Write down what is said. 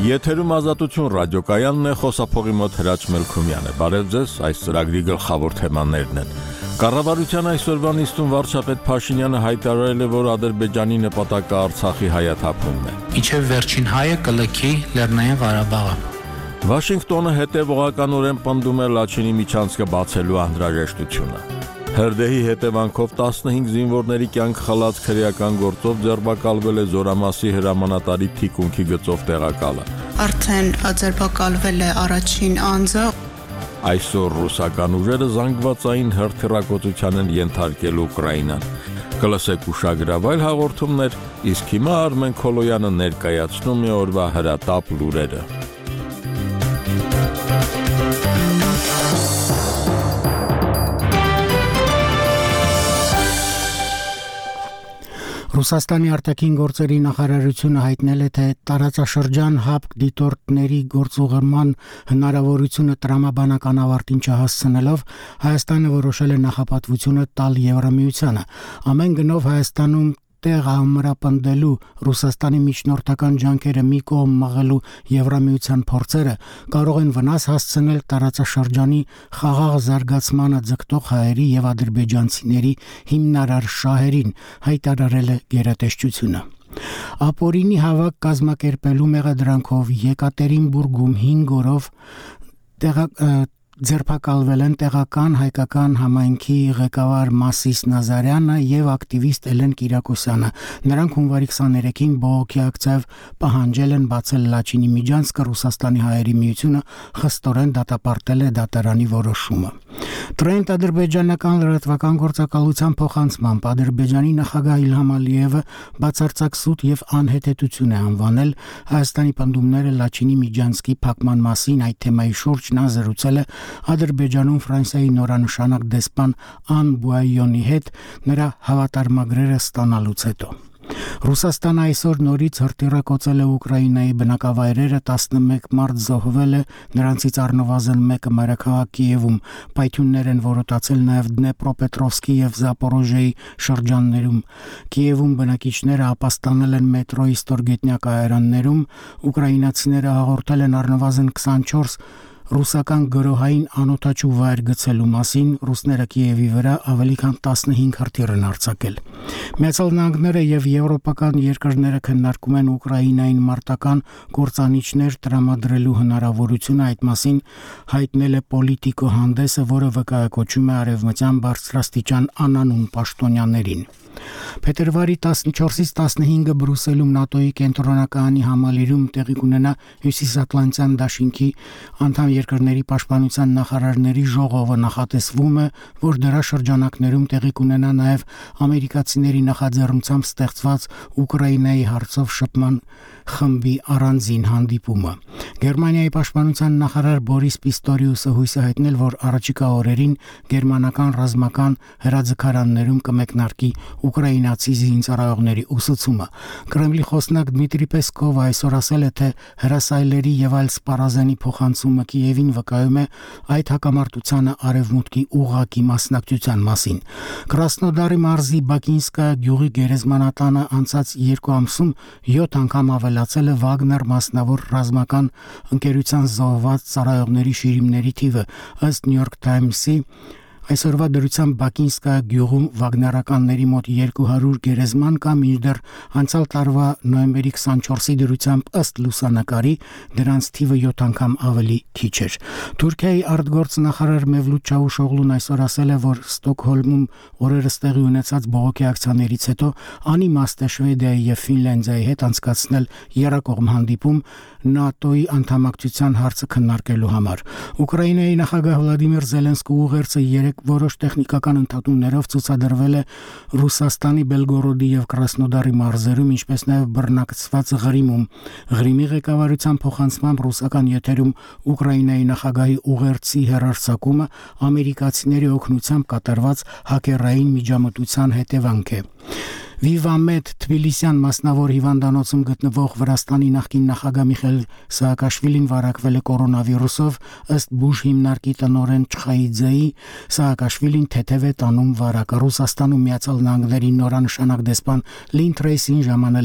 Եթերում Ազատություն ռադիոկայանն է, խոսափողի մոտ Հրաչ Մելքումյան է։ Բարև ձեզ, այս ծրագրի գլխավոր թեմաներն են։ Կառավարության այսօրվա նիստում վարչապետ Փաշինյանը հայտարարել է, որ Ադրբեջանի նպատակը Արցախի հայաթափումն է։ Իջև վերջին հայը կլքի Լեռնային Ղարաբաղը։ Վաշինգտոնը հետևողականորեն պնդում է Լաչինի միջանցքը բացելու անհրաժեշտությունը։ Հրդեհի հետևանքով 15 զինվորների կյանք խլած քրեական գործով ձերբակալվել է Զորամասի հրամանատարի թիկունքի գծով տեղակալը։ Արդեն ձերբակալվել է առաջին անձը։ Այսօր ռուսական ուժերը զանգվածային հրթիռակոծության են ենթարկել Ուկրաինան։ Կլսեք ուշագրավ այլ հաղորդումներ, իսկ հիմա Արմեն Քոլոյանը ներկայացնում է օրվա հրատապ լուրերը։ Ռուսաստանի արտաքին գործերի նախարարությունը հայտնել է, թե տարածաշրջան ՀԱՊԿ դիտորդների գործուղման հնարավորությունը տրամաբանական ավարտին չհասցնելով Հայաստանը որոշել է նախապատվությունը տալ Եվրամիությանը։ Ամեն գնով Հայաստանում տեղ ամրապնդելու Ռուսաստանի միջնորդական ջանքերը մի կողմ մղելու Եվրամիության փորձերը կարող են վնաս հասցնել տարածաշրջանի խաղաղ զարգացմանը ձգտող հայերի եւ ադրբեջանցիների հիմնարար շահերին, հայտարարել է գերատեսչությունը։ Ապօրինի հավաք կազմակերպելու մեղադրանքով Եկատերինբուրգում 5 օրով ձերբակալվել են տեղական հայկական համայնքի ղեկավար Մասիս Նազարյանը եւ ակտիվիստ Էլեն Կիրակոսյանը։ Նրանք հունվարի 23-ին բողոքի ակցիայով պահանջել են բացել Լաչինի միջանցքը, Ռուսաստանի հայերի միությունը խստորեն դատապարտել է դատարանի որոշումը։ Տրենտ ադրբեջանական լրատվական գործակալության փոխանցմամբ Ադրբեջանի նախագահ Իլհամ Ալիևը բացարձակ սուտ եւ անհետեցություն է անվանել Հայաստանի պնդումները Լաչինի միջանցքի փակման մասին։ Այդ թեմայի շուրջ նա զրուցել է Ադրբեջանում Ֆրանսիայի նորանշանակ դեսպան Ան Բուայոնի հետ նրա հավատարմագրերը ստանալուց հետո։ Ռուսաստանը այսօր նորից հրթիռակոծել է Ուկրաինայի բնակավայրերը, 11 մարդ զոհվել է, նրանցից առնվազն մեկը մայրաքաղաք Կիևում։ Պայթյուններ են որոտացել նաև Դնեպրոպետրովսկի եւ Զապորոժիեի շրջաններում։ Կիևում բնակիչները ապաստանել են մետրոյի ստորգետնյա կայարաններում, ուկրաինացիները հաղորդել են առնվազն 24 ռուսական գրոհային անօթաչու վայր գցելու մասին։ Ռուսները Կիևի վրա ավելի քան 15 հրթիռ են արձակել։ Միացյալ Նահանգները եւ եվրոպական երկրները քննարկում են Ուկրաինային մարտական կործանիչներ տրամադրելու հնարավորությունը։ Այդ մասին հայտնել է Պոլիտիկո հանդեսը, որը վկայակոչում է արևմտյան բարձրաստիճան անանուն պաշտոնյաներին։ Փետրվարի 14-ից 15-ը Բրյուսելում ՆԱՏՕ-ի կենտրոնականի համալիրում տեղի կունենա Հյուսիսատլանտյան դաշինքի անդամ երկրների պաշտպանության նախարարների ժողովը։ Նախատեսվում է, որ դրա շրջանակներում տեղի կունենա նաև ամերիկացիների նախաձեռնությամբ ստեղծված Ուկրաինայի հարցով շփման խմբի առանձին հանդիպումը։ Գերմանիայի պաշտպանության նախարար Բորիս Պիստորիուսը հույս է հայտնել, որ առաջիկա օրերին գերմանական ռազմական հրաձգարաններում կմեկնարկի ուկրաինացի զինծառայողների ուսուցումը։ Կրեմլի խոսնակ Դմիտրի Պեսկովը այսօր ասել է, թե հրասայլերի եւ այլ սպառազանի փոխանցումը Կիևին վկայում է այդ հակամարտությանը արևմուտքի ուղղակի մասնակցության մասին։ Կրասնոդարի մարզի Բակինսկա գյուղի գերեզմանատանը անցած 2 ամսում 7 անգամ ավելացել է Վագներ մասնավոր ռազմական ընկերության զոհված ծառայողների շիրիմների թիվը։ Ըստ New York Times-ի այսօրվա դրությամբ Բակինսկա գյուղում վագներականների մոտ 200 գերեզման կա, մինչդեռ անցյալ տարվա նոյեմբերի 24-ի դրությամբ ըստ լուսանկարի դրանց թիվը 7 անգամ ավելի քիչ էր։ Թուրքիայի արտգործնախարար Մևլութ Չավուշօղլուն այսօր ասել է, որ Ստոկհոլմում օրերս տեղի ունեցած բողոքի ակցիաներից հետո անիմաստ է Շվեդիայի եւ Ֆինլանդիայի հետ անցկացնել երկկողմ հանդիպում ՆԱՏՕ-ի անդամակցության հարցը քննարկելու համար։ Ուկրաինայի նախագահ Վլադիմիր Զելենսկու ուղերձը որոշ տեխնիկական ընդհատումներով ցուցադրվել է Ռուսաստանի Բելգորոդի եւ Կրասնոդարի մարզերում, ինչպես նաեւ բռնակցված Ղրիմում։ Ղրիմի ղեկավարության փոխանցմամբ ռուսական եթերում Ուկրաինայի նախագահի ուղերձի հեռարձակումը ամերիկացիների օգնությամբ կատարված հակերային միջամտության հետևանք է։ Վիվամեդ Թբիլիսյան մասնավոր հիվանդանոցում գտնվող Վրաստանի նախկին նախագահ Միխայիլ Սաակաշվիլին վարակվել է կորոնավիրուսով։ Ըստ բուժ հիմնարկի տնօրեն Չխայիձեի, Սաակաշվիլին թեթև է տանում վարակը։ Ռուսաստանում Միացյալ Նահանգների նորանշանակ դեսպան Լին Թրեյսին ժամանել